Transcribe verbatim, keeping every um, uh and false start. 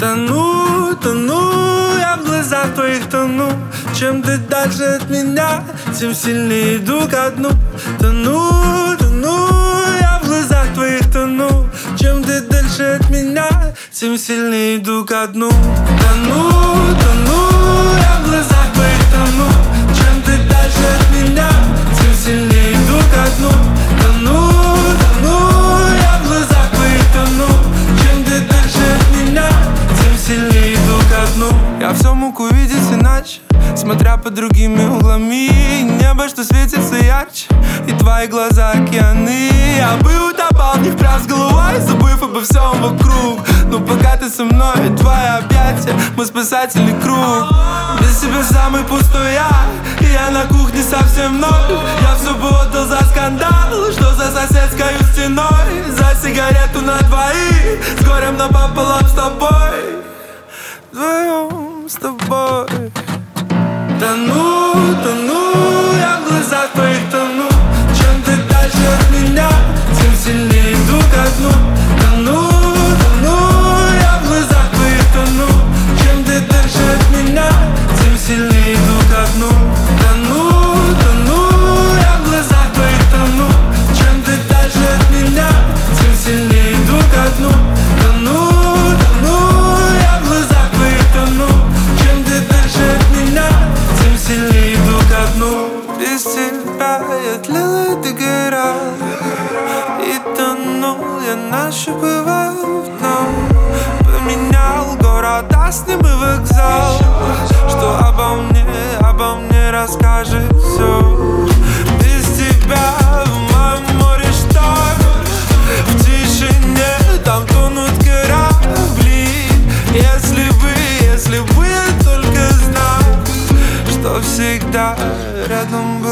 Тону, тону, я в глазах твоих тону. Чем ты дальше от меня, тем сильнее иду ко дну. Тону, тону, я в глазах твоих тону. Чем ты дальше от меня, тем сильнее иду ко дну. Тону, тону, я в глазах твоих тону. Чем ты дальше от меня, тем сильнее иду ко дну. Тону, тону, я в глазах твоих тону. Чем ты дальше от меня, тем сильнее иду ко дну. Я все мог увидеть иначе, смотря под другими углами. Небо, что светится ярче, и твои глаза океаны. Я бы утопал в них прям с головой, забыв обо всем вокруг. Но пока ты со мной, твои объятия, мой спасательный круг. Без тебя самый пустой я, и я на кухне совсем ноль. Я все бы отдал за скандал, что за соседской стеной. За сигарету на двоих, с горем напополам с тобой. Вдвоем с тобой. Тону, тону, я в глазах твоих тону. Чем ты дальше от меня, тем сильнее иду ко дну. Тону, тону, я в глазах твоих тону. Чем ты дальше от меня, тем сильнее иду ко дну. Тону, тону, я в глазах твоих тону. Чем ты дальше от меня, тем сильнее иду ко дну. Тону, тону, я в глазах твоих тону. Чем ты дальше от меня, тем сильнее иду ко дну. Без тебя я тлел и догорал, и тонул я нащупывая дно. Поменял город, а с ним и вокзал. Что обо мне, обо мне расскажет все. Без тебя в моем море шторм, в тишине там тонут корабли. Если бы, если бы я только знал, что всегда рядом